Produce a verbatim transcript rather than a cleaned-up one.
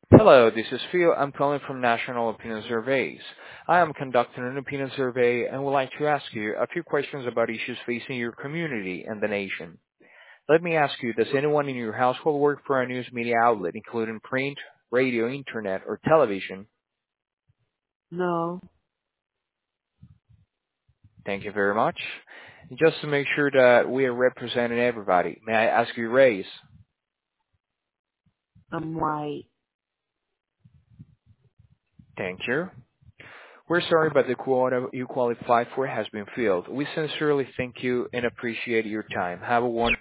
Hello, this is Phil. I'm calling from National Opinion Surveys. I am conducting an opinion survey and would like to ask you a few questions about issues facing your community and the nation. Let me ask you, does anyone in your household work for a news media outlet, including print, radio, internet, or television? No, Thank you very much. Just to make sure that we are representing everybody, may I ask your race? I'm white. Thank you. We're sorry, but the quota you qualified for has been filled. We sincerely thank you and appreciate your time. Have a wonderful